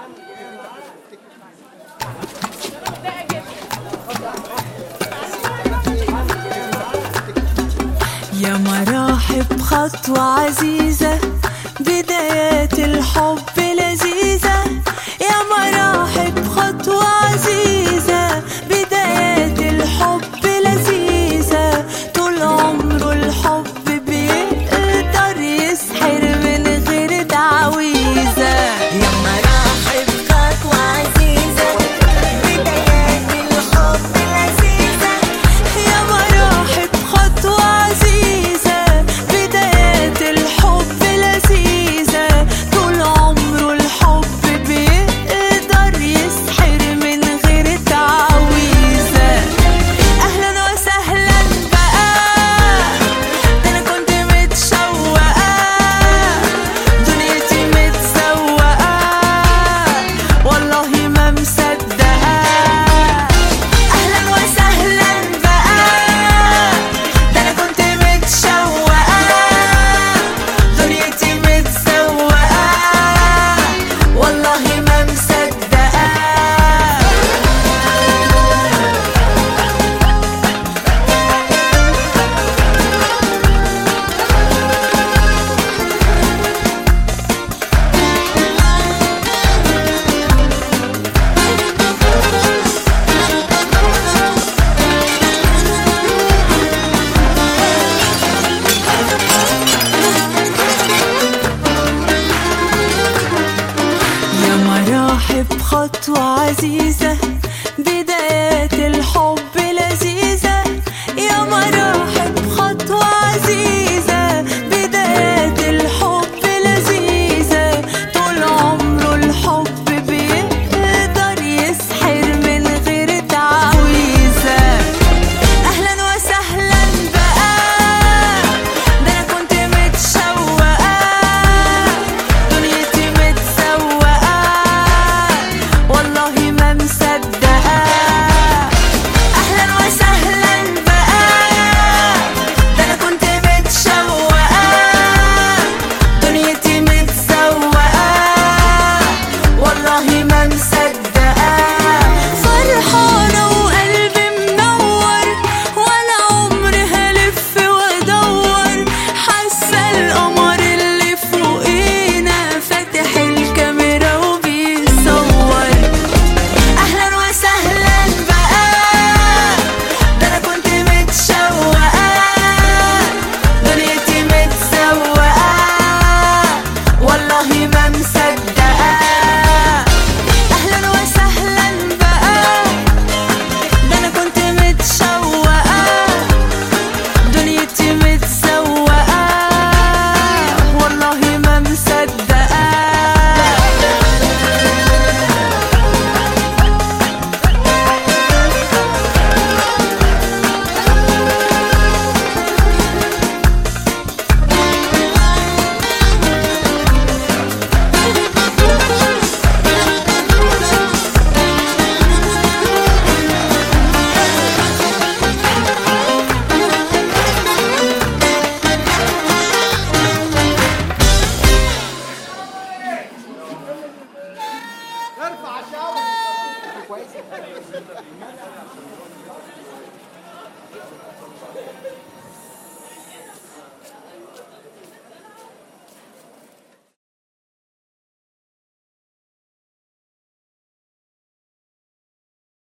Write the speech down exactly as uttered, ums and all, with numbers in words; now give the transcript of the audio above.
يا مراحب خطوة عزيزة، بدايات الحب لذيذة. يا مراحب خطوة عزيزة، بدايات الحب لذيذة. طول عمره الحب بيقدر يسحر من غير تعويذة. يا مراحب خطوة عزيزة، بدايات الحب لذيذة. يا مراحب خطوة عزيزة، بدايات الحب لذيذة. طول عمره الحب بيقدر يسحر من غير تعويذة. أهلا وسهلا بقى، ده أنا كنت متشوقة، دنيتي متسوقة، والله ما مصدقة. أهلا وسهلا بقى، ده أنا كنت متشوقة، دنيتي متسوقة، والله ما مصدقة. يا مراحب خطوة عزيزة،